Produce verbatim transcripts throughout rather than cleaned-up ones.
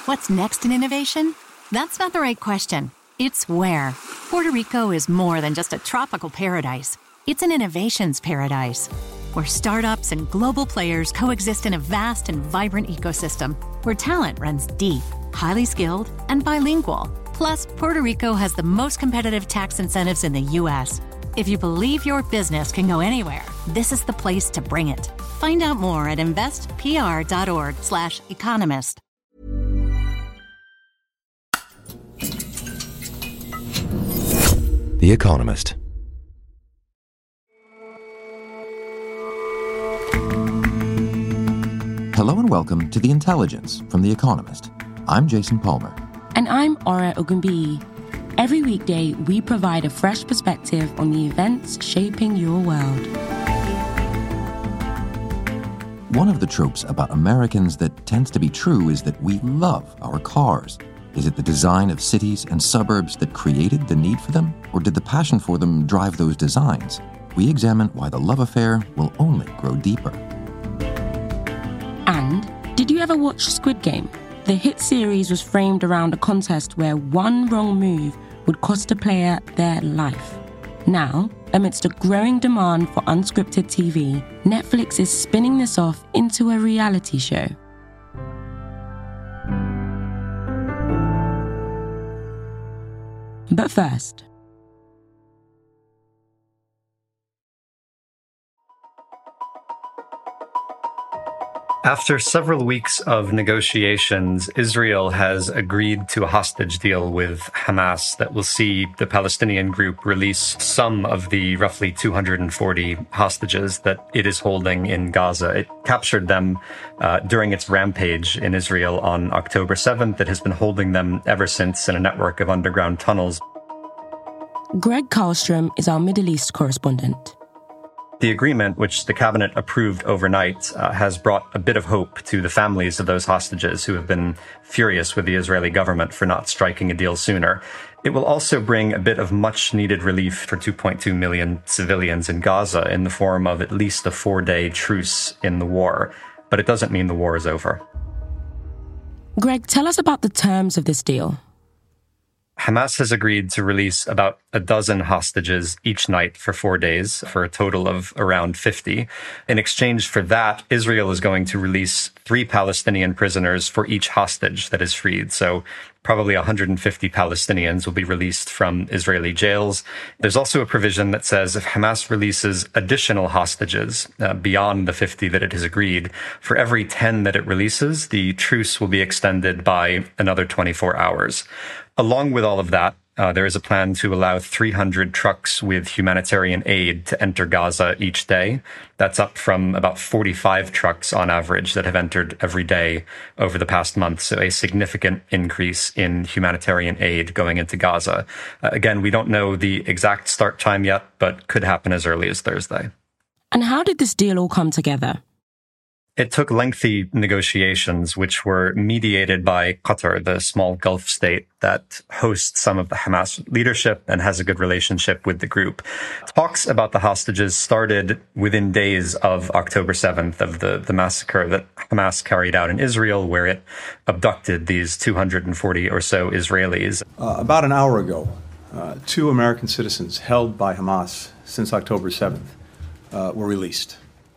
What's next in innovation? That's not the right question. It's where. Puerto Rico is more than just a tropical paradise. It's an innovations paradise, where startups and global players coexist in a vast and vibrant ecosystem, where talent runs deep, highly skilled, and bilingual. Plus, Puerto Rico has the most competitive tax incentives in the U S. If you believe your business can go anywhere, this is the place to bring it. Find out more at investpr.org slash economist. The Economist. Hello and welcome to The Intelligence from The Economist. I'm Jason Palmer. And I'm Ora Ogunbiyi. Every weekday, we provide a fresh perspective on the events shaping your world. One of the tropes about Americans that tends to be true is that we love our cars. Is it the design of cities and suburbs that created the need for them, or did the passion for them drive those designs? We examine why the love affair will only grow deeper. And did you ever watch Squid Game? The hit series was framed around a contest where one wrong move would cost a player their life. Now, amidst a growing demand for unscripted T V, Netflix is spinning this off into a reality show. But first, after several weeks of negotiations, Israel has agreed to a hostage deal with Hamas that will see the Palestinian group release some of the roughly two hundred forty hostages that it is holding in Gaza. It captured them uh, during its rampage in Israel on October seventh. It has been holding them ever since in a network of underground tunnels. Greg Karlstrom is our Middle East correspondent. The agreement, which the cabinet approved overnight, uh, has brought a bit of hope to the families of those hostages who have been furious with the Israeli government for not striking a deal sooner. It will also bring a bit of much-needed relief for two point two million civilians in Gaza in the form of at least a four-day truce in the war. But it doesn't mean the war is over. Greg, tell us about the terms of this deal. Hamas has agreed to release about a dozen hostages each night for four days, for a total of around fifty. In exchange for that, Israel is going to release three Palestinian prisoners for each hostage that is freed. So probably one hundred fifty Palestinians will be released from Israeli jails. There's also a provision that says if Hamas releases additional hostages uh, beyond the fifty that it has agreed, for every ten that it releases, the truce will be extended by another twenty-four hours. Along with all of that, uh, there is a plan to allow three hundred trucks with humanitarian aid to enter Gaza each day. That's up from about forty-five trucks on average that have entered every day over the past month. So a significant increase in humanitarian aid going into Gaza. Uh, again, we don't know the exact start time yet, but could happen as early as Thursday. And how did this deal all come together? It took lengthy negotiations, which were mediated by Qatar, the small Gulf state that hosts some of the Hamas leadership and has a good relationship with the group. Talks about the hostages started within days of October seventh, of the, the massacre that Hamas carried out in Israel, where it abducted these two hundred forty or so Israelis. Uh, about an hour ago, uh, two American citizens held by Hamas since October seventh uh, were released.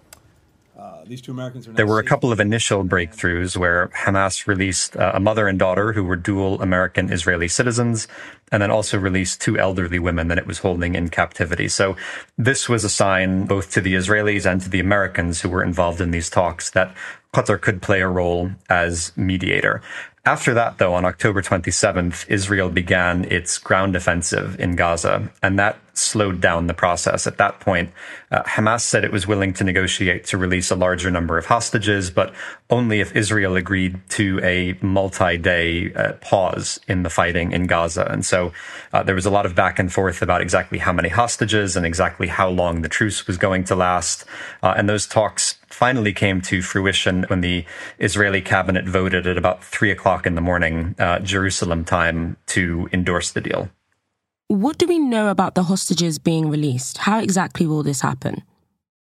These two Americans are now There were a safe. couple of initial breakthroughs where Hamas released uh, a mother and daughter who were dual American Israeli citizens, and then also released two elderly women that it was holding in captivity. So this was a sign both to the Israelis and to the Americans who were involved in these talks that Qatar could play a role as mediator. After that, though, on October twenty-seventh, Israel began its ground offensive in Gaza, and that slowed down the process. At that point, uh, Hamas said it was willing to negotiate to release a larger number of hostages, but only if Israel agreed to a multi-day uh, pause in the fighting in Gaza. And so uh, there was a lot of back and forth about exactly how many hostages and exactly how long the truce was going to last. Uh, and those talks finally came to fruition when the Israeli cabinet voted at about three o'clock in the morning, uh, Jerusalem time, to endorse the deal. What do we know about the hostages being released? How exactly will this happen?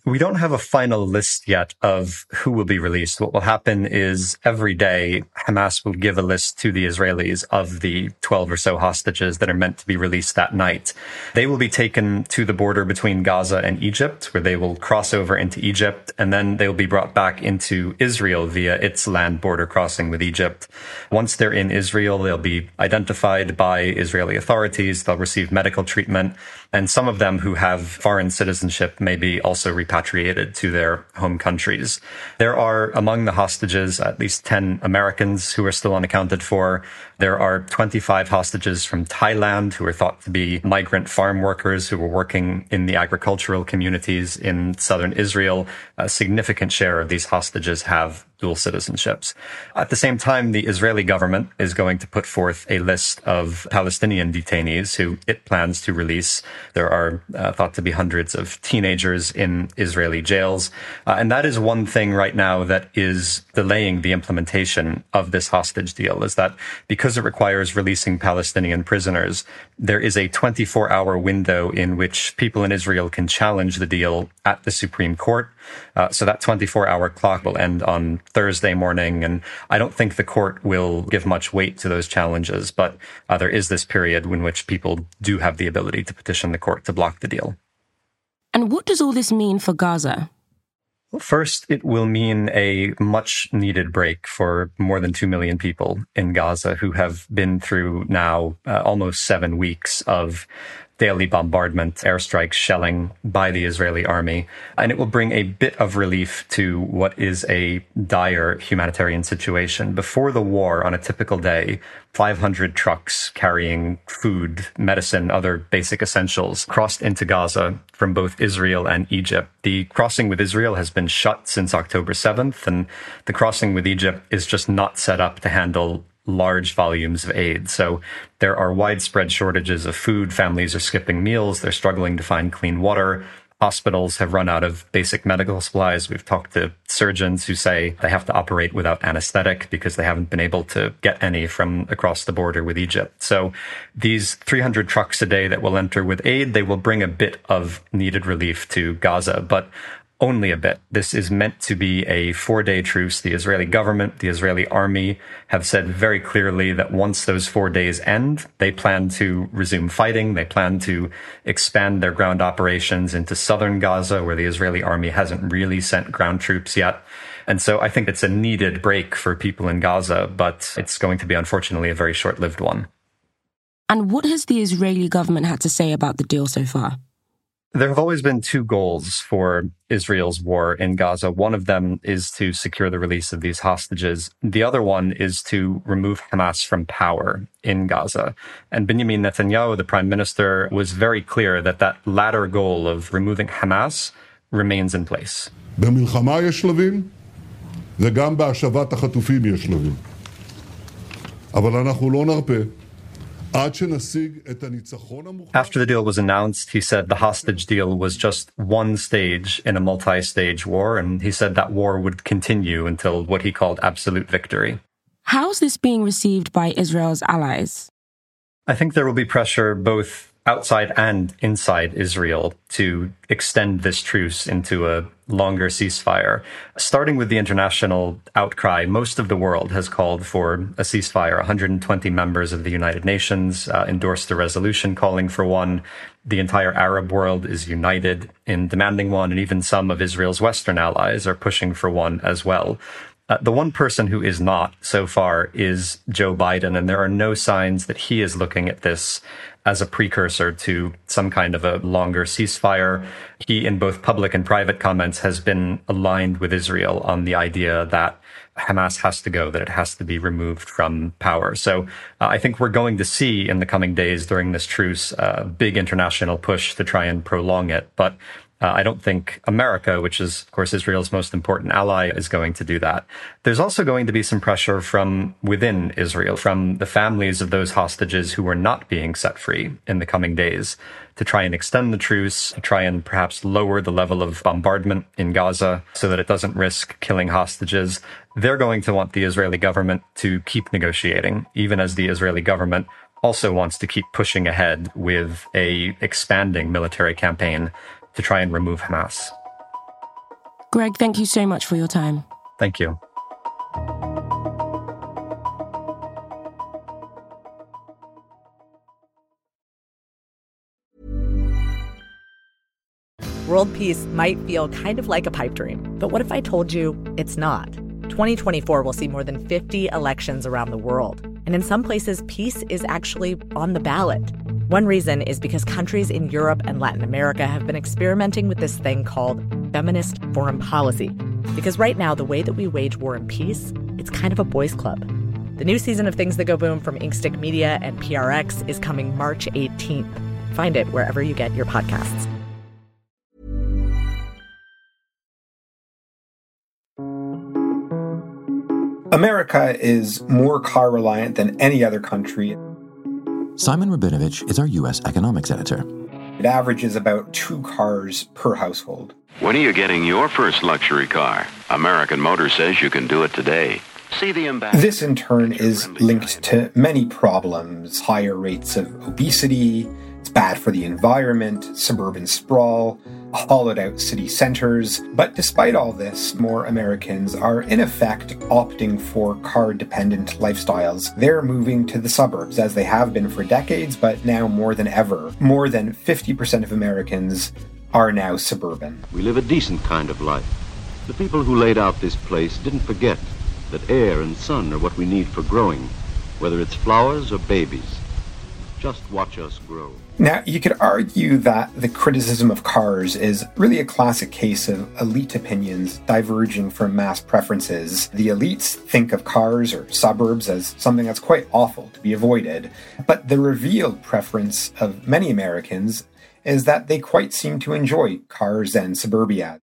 We don't have a final list yet of who will be released. What will happen is every day, Hamas will give a list to the Israelis of the twelve or so hostages that are meant to be released that night. They will be taken to the border between Gaza and Egypt, where they will cross over into Egypt, and then they'll be brought back into Israel via its land border crossing with Egypt. Once they're in Israel, they'll be identified by Israeli authorities. They'll receive medical treatment, and some of them who have foreign citizenship may be also repatriated repatriated to their home countries. There are among the hostages at least ten Americans who are still unaccounted for. There are twenty-five hostages from Thailand who are thought to be migrant farm workers who were working in the agricultural communities in southern Israel. A significant share of these hostages have dual citizenships. At the same time, the Israeli government is going to put forth a list of Palestinian detainees who it plans to release. There are uh, thought to be hundreds of teenagers in Israeli jails. Uh, and that is one thing right now that is delaying the implementation of this hostage deal, is that because it requires releasing Palestinian prisoners, there is a twenty-four hour window in which people in Israel can challenge the deal at the Supreme Court. Uh, so that twenty-four hour clock will end on Thursday morning, and I don't think the court will give much weight to those challenges, but uh, there is this period in which people do have the ability to petition the court to block the deal. And what does all this mean for Gaza? Well, first, it will mean a much-needed break for more than two million people in Gaza who have been through now uh, almost seven weeks of daily bombardment, airstrikes, shelling by the Israeli army. And it will bring a bit of relief to what is a dire humanitarian situation. Before the war, on a typical day, five hundred trucks carrying food, medicine, other basic essentials crossed into Gaza from both Israel and Egypt. The crossing with Israel has been shut since October seventh, and the crossing with Egypt is just not set up to handle large volumes of aid. So there are widespread shortages of food. Families are skipping meals. They're struggling to find clean water. Hospitals have run out of basic medical supplies. We've talked to surgeons who say they have to operate without anesthetic because they haven't been able to get any from across the border with Egypt. So these three hundred trucks a day that will enter with aid, they will bring a bit of needed relief to Gaza, but only a bit. This is meant to be a four-day truce. The Israeli government, the Israeli army have said very clearly that once those four days end, they plan to resume fighting. They plan to expand their ground operations into southern Gaza, where the Israeli army hasn't really sent ground troops yet. And so I think it's a needed break for people in Gaza, but it's going to be, unfortunately, a very short-lived one. And what has the Israeli government had to say about the deal so far? There have always been two goals for Israel's war in Gaza. One of them is to secure the release of these hostages. The other one is to remove Hamas from power in Gaza. And Benjamin Netanyahu, the prime minister, was very clear that that latter goal of removing Hamas remains in place. במלחמה יש שלבים, וגם בהשבת החטופים יש שלבים. אבל אנחנו לא נרפה. After the deal was announced, he said the hostage deal was just one stage in a multi-stage war, and he said that war would continue until what he called absolute victory. How's this being received by Israel's allies? I think there will be pressure both outside and inside Israel to extend this truce into a longer ceasefire. Starting with the international outcry, most of the world has called for a ceasefire. one hundred twenty members of the United Nations uh, endorsed a resolution calling for one. The entire Arab world is united in demanding one, and even some of Israel's Western allies are pushing for one as well. Uh, the one person who is not so far is Joe Biden, and there are no signs that he is looking at this as a precursor to some kind of a longer ceasefire. He, in both public and private comments, has been aligned with Israel on the idea that Hamas has to go, that it has to be removed from power. So uh, I think we're going to see in the coming days during this truce a big international push to try and prolong it. But Uh, I don't think America, which is, of course, Israel's most important ally, is going to do that. There's also going to be some pressure from within Israel, from the families of those hostages who are not being set free in the coming days, to try and extend the truce, to try and perhaps lower the level of bombardment in Gaza so that it doesn't risk killing hostages. They're going to want the Israeli government to keep negotiating, even as the Israeli government also wants to keep pushing ahead with a expanding military campaign to try and remove Hamas. Greg, thank you so much for your time. Thank you. World peace might feel kind of like a pipe dream, but what if I told you it's not? twenty twenty-four will see more than fifty elections around the world, and in some places, peace is actually on the ballot. One reason is because countries in Europe and Latin America have been experimenting with this thing called feminist foreign policy. Because right now, the way that we wage war and peace, it's kind of a boys' club. The new season of Things That Go Boom from Inkstick Media and P R X is coming March eighteenth. Find it wherever you get your podcasts. America is more car reliant than any other country. Simon Rabinovich is our U S economics editor. It averages about two cars per household. When are you getting your first luxury car? American Motor says you can do it today. See the ambassador. This, in turn, is linked to many problems. Higher rates of obesity, it's bad for the environment, suburban sprawl, hollowed-out city centers. But despite all this, more Americans are, in effect, opting for car-dependent lifestyles. They're moving to the suburbs, as they have been for decades, but now more than ever. More than fifty percent of Americans are now suburban. We live a decent kind of life. The people who laid out this place didn't forget that air and sun are what we need for growing, whether it's flowers or babies. Just watch us grow. Now, you could argue that the criticism of cars is really a classic case of elite opinions diverging from mass preferences. The elites think of cars or suburbs as something that's quite awful to be avoided, but the revealed preference of many Americans is that they quite seem to enjoy cars and suburbia.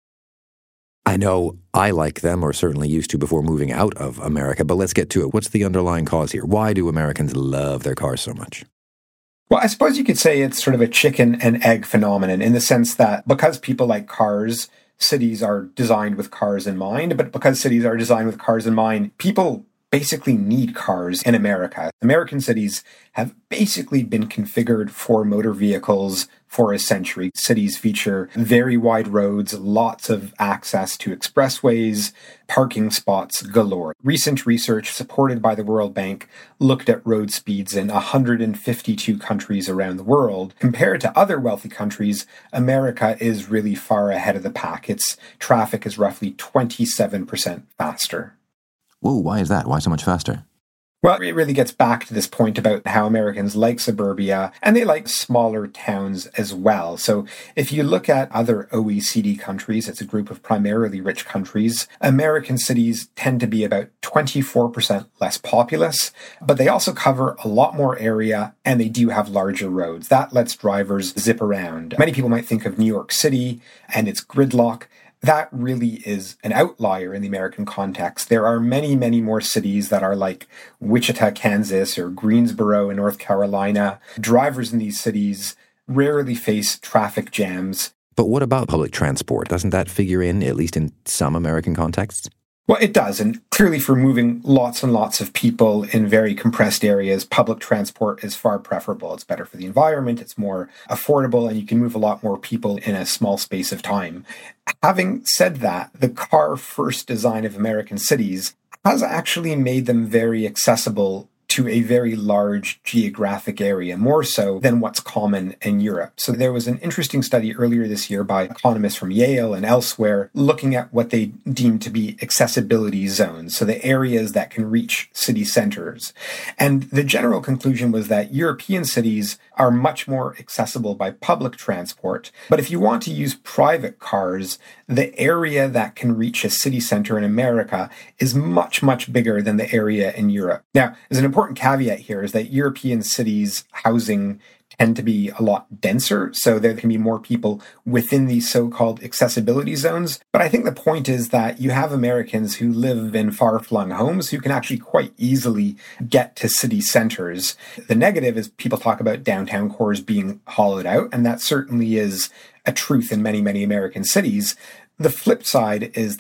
I know I like them, or certainly used to before moving out of America, but let's get to it. What's the underlying cause here? Why do Americans love their cars so much? Well, I suppose you could say it's sort of a chicken and egg phenomenon in the sense that because people like cars, cities are designed with cars in mind, but because cities are designed with cars in mind, people basically need cars in America. American cities have basically been configured for motor vehicles for a century. Cities feature very wide roads, lots of access to expressways, parking spots galore. Recent research supported by the World Bank looked at road speeds in one hundred fifty-two countries around the world. Compared to other wealthy countries, America is really far ahead of the pack. Its traffic is roughly twenty-seven percent faster. Whoa, why is that? Why so much faster? Well, it really gets back to this point about how Americans like suburbia, and they like smaller towns as well. So if you look at other O E C D countries, it's a group of primarily rich countries, American cities tend to be about twenty-four percent less populous, but they also cover a lot more area, and they do have larger roads. That lets drivers zip around. Many people might think of New York City and its gridlock. That really is an outlier in the American context. There are many, many more cities that are like Wichita, Kansas, or Greensboro in North Carolina. Drivers in these cities rarely face traffic jams. But what about public transport? Doesn't that figure in, at least in some American contexts? Well, it does. And clearly for moving lots and lots of people in very compressed areas, public transport is far preferable. It's better for the environment, it's more affordable, and you can move a lot more people in a small space of time. Having said that, the car-first design of American cities has actually made them very accessible to a very large geographic area, more so than what's common in Europe. So there was an interesting study earlier this year by economists from Yale and elsewhere looking at what they deemed to be accessibility zones, so the areas that can reach city centers. And the general conclusion was that European cities are much more accessible by public transport. But if you want to use private cars, the area that can reach a city center in America is much, much bigger than the area in Europe. Now, there's an important caveat here is that European cities' housing tend to be a lot denser, so there can be more people within these so-called accessibility zones. But I think the point is that you have Americans who live in far-flung homes who can actually quite easily get to city centers. The negative is people talk about downtown cores being hollowed out, and that certainly is a truth in many, many American cities. The flip side is that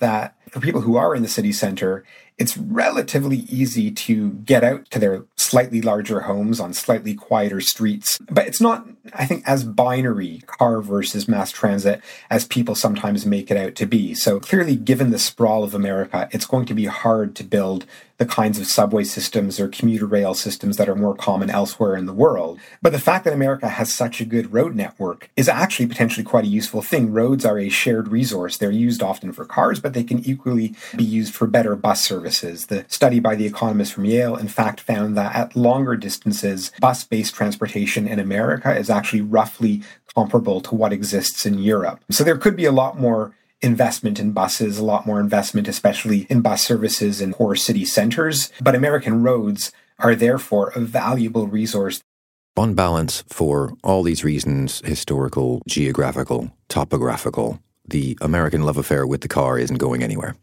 for people who are in the city center, it's relatively easy to get out to their slightly larger homes on slightly quieter streets. But it's not, I think, as binary, car versus mass transit, as people sometimes make it out to be. So clearly, given the sprawl of America, it's going to be hard to build the kinds of subway systems or commuter rail systems that are more common elsewhere in the world. But the fact that America has such a good road network is actually potentially quite a useful thing. Roads are a shared resource. They're used often for cars, but they can equally be used for better bus services. The study by the economist from Yale, in fact, found that at longer distances, bus-based transportation in America is actually roughly comparable to what exists in Europe. So there could be a lot more investment in buses, a lot more investment, especially in bus services in core city centers. But American roads are therefore a valuable resource. On balance, for all these reasons, historical, geographical, topographical, the American love affair with the car isn't going anywhere.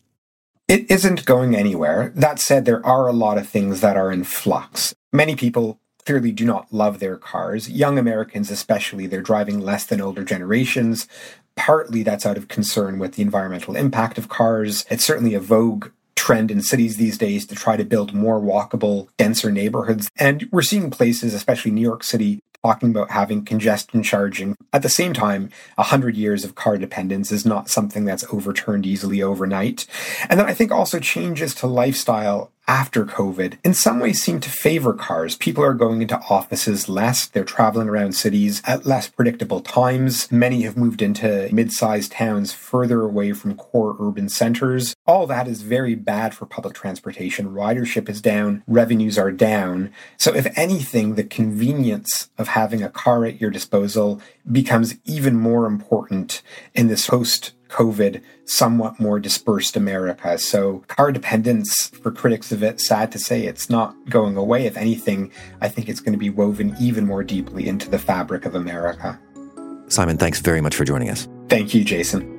It isn't going anywhere. That said, there are a lot of things that are in flux. Many people clearly do not love their cars. Young Americans especially, they're driving less than older generations. Partly that's out of concern with the environmental impact of cars. It's certainly a vogue trend in cities these days to try to build more walkable, denser neighborhoods. And we're seeing places, especially New York City, talking about having congestion charging. At the same time, a hundred years of car dependence is not something that's overturned easily overnight. And then I think also changes to lifestyle after COVID in some ways seem to favor cars. People are going into offices less. They're traveling around cities at less predictable times. Many have moved into mid-sized towns further away from core urban centers. All that is very bad for public transportation. Ridership is down. Revenues are down. So if anything, the convenience of having a car at your disposal becomes even more important in this post-COVID, somewhat more dispersed America. So car dependence, for critics of it, sad to say, it's not going away. If anything, I think it's going to be woven even more deeply into the fabric of America. Simon, thanks very much for joining us. Thank you, Jason.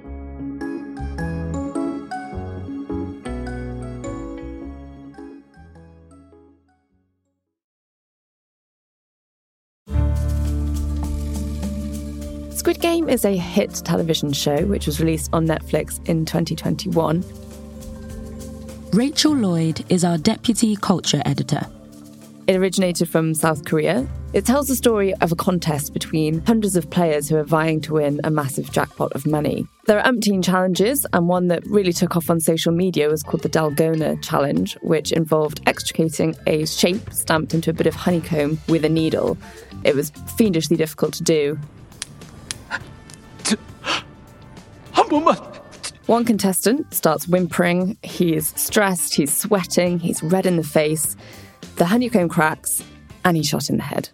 Squid Game is a hit television show which was released on Netflix in twenty twenty-one. Rachel Lloyd is our deputy culture editor. It originated from South Korea. It tells the story of a contest between hundreds of players who are vying to win a massive jackpot of money. There are umpteen challenges, and one that really took off on social media was called the Dalgona Challenge, which involved extricating a shape stamped into a bit of honeycomb with a needle. It was fiendishly difficult to do. One contestant starts whimpering. He's stressed, he's sweating, he's red in the face. The honeycomb cracks, and he's shot in the head.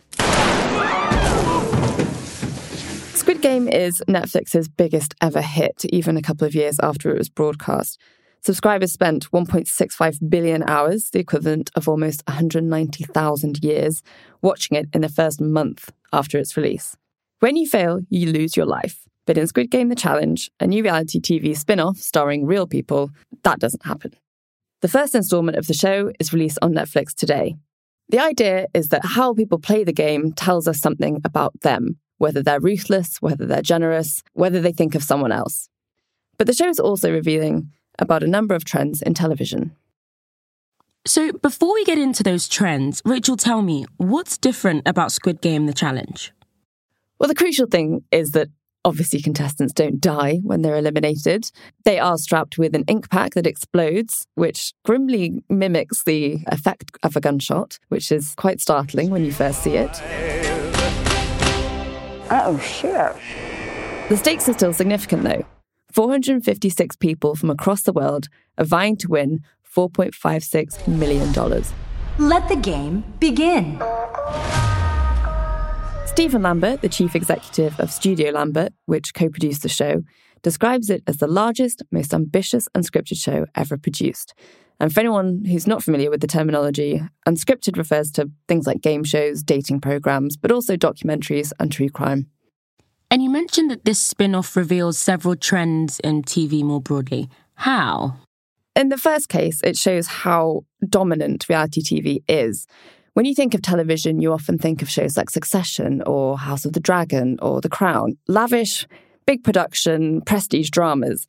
Squid Game is Netflix's biggest ever hit, even a couple of years after it was broadcast. Subscribers spent one point six five billion hours, the equivalent of almost one hundred ninety thousand years, watching it in the first month after its release. When you fail, you lose your life. But in Squid Game The Challenge, a new reality T V spin-off starring real people, that doesn't happen. The first instalment of the show is released on Netflix today. The idea is that how people play the game tells us something about them, whether they're ruthless, whether they're generous, whether they think of someone else. But the show is also revealing about a number of trends in television. So before we get into those trends, Rachel, tell me, what's different about Squid Game The Challenge? Well, the crucial thing is that obviously contestants don't die when they're eliminated. They are strapped with an ink pack that explodes, which grimly mimics the effect of a gunshot, which is quite startling when you first see it. Oh, shit. The stakes are still significant, though. four hundred fifty-six people from across the world are vying to win four point five six million dollars. Let the game begin. Stephen Lambert, the chief executive of Studio Lambert, which co-produced the show, describes it as the largest, most ambitious unscripted show ever produced. And for anyone who's not familiar with the terminology, unscripted refers to things like game shows, dating programs, but also documentaries and true crime. And you mentioned that this spin-off reveals several trends in T V more broadly. How? In the first case, it shows how dominant reality T V is. When you think of television, you often think of shows like Succession or House of the Dragon or The Crown. Lavish, big production, prestige dramas.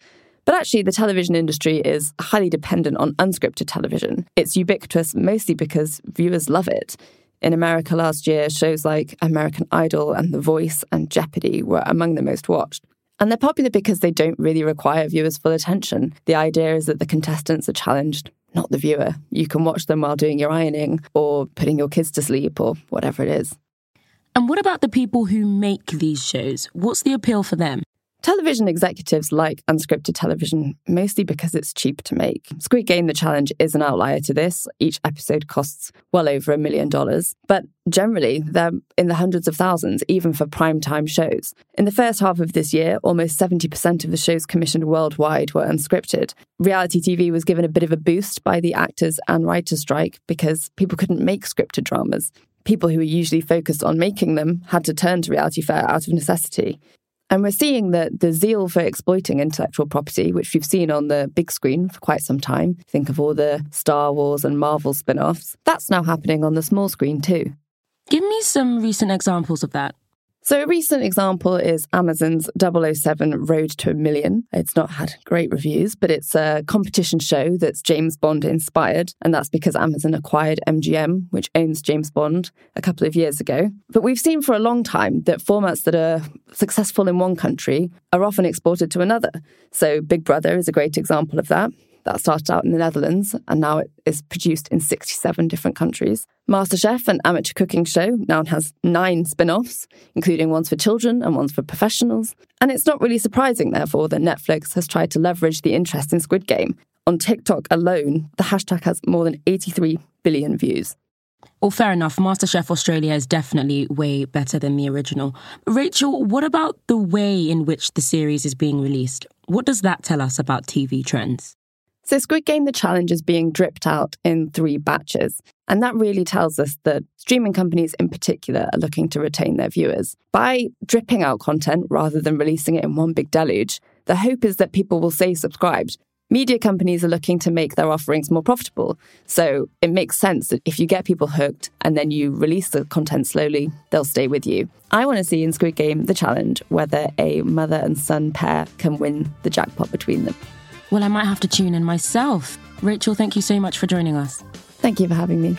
But actually, the television industry is highly dependent on unscripted television. It's ubiquitous mostly because viewers love it. In America last year, shows like American Idol and The Voice and Jeopardy were among the most watched. And they're popular because they don't really require viewers' full attention. The idea is that the contestants are challenged, not the viewer. You can watch them while doing your ironing or putting your kids to sleep or whatever it is. And what about the people who make these shows? What's the appeal for them? Television executives like unscripted television mostly because it's cheap to make. Squid Game: The Challenge is an outlier to this. Each episode costs well over a million dollars. But generally, they're in the hundreds of thousands, even for primetime shows. In the first half of this year, almost seventy percent of the shows commissioned worldwide were unscripted. Reality T V was given a bit of a boost by the actors and writers' strike because people couldn't make scripted dramas. People who were usually focused on making them had to turn to reality fare out of necessity. And we're seeing that the zeal for exploiting intellectual property, which we've seen on the big screen for quite some time, think of all the Star Wars and Marvel spin-offs, that's now happening on the small screen too. Give me some recent examples of that. So a recent example is Amazon's double oh seven Road to a Million. It's not had great reviews, but it's a competition show that's James Bond inspired, and that's because Amazon acquired M G M, which owns James Bond, a couple of years ago. But we've seen for a long time that formats that are successful in one country are often exported to another. So Big Brother is a great example of that. That started out in the Netherlands, and now it is produced in sixty-seven different countries. MasterChef, an amateur cooking show, now has nine spin-offs, including ones for children and ones for professionals. And it's not really surprising, therefore, that Netflix has tried to leverage the interest in Squid Game. On TikTok alone, the hashtag has more than eighty-three billion views. Well, fair enough. MasterChef Australia is definitely way better than the original. Rachel, what about the way in which the series is being released? What does that tell us about T V trends? So Squid Game: The Challenge is being dripped out in three batches. And that really tells us that streaming companies in particular are looking to retain their viewers. By dripping out content rather than releasing it in one big deluge, the hope is that people will stay subscribed. Media companies are looking to make their offerings more profitable. So it makes sense that if you get people hooked and then you release the content slowly, they'll stay with you. I want to see in Squid Game: The Challenge whether a mother and son pair can win the jackpot between them. Well, I might have to tune in myself. Rachel, thank you so much for joining us. Thank you for having me.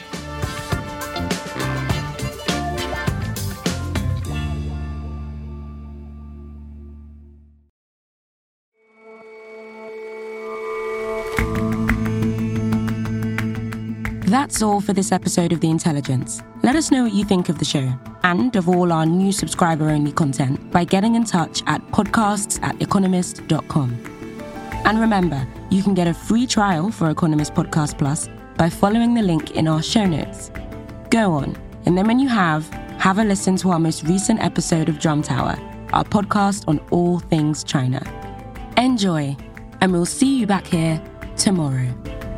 That's all for this episode of The Intelligence. Let us know what you think of the show and of all our new subscriber-only content by getting in touch at podcasts at economist dot com. And remember, you can get a free trial for Economist Podcast Plus by following the link in our show notes. Go on, and then when you have, have a listen to our most recent episode of Drum Tower, our podcast on all things China. Enjoy, and we'll see you back here tomorrow.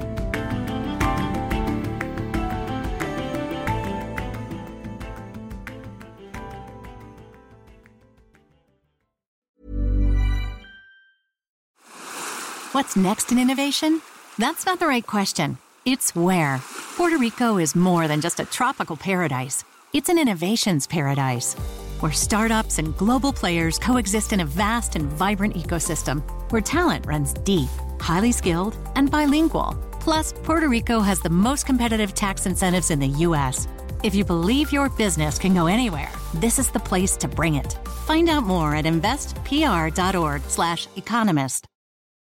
What's next in innovation? That's not the right question. It's where. Puerto Rico is more than just a tropical paradise. It's an innovations paradise, where startups and global players coexist in a vast and vibrant ecosystem, where talent runs deep, highly skilled, and bilingual. Plus, Puerto Rico has the most competitive tax incentives in the U S. If you believe your business can go anywhere, this is the place to bring it. Find out more at investpr.org slash economist.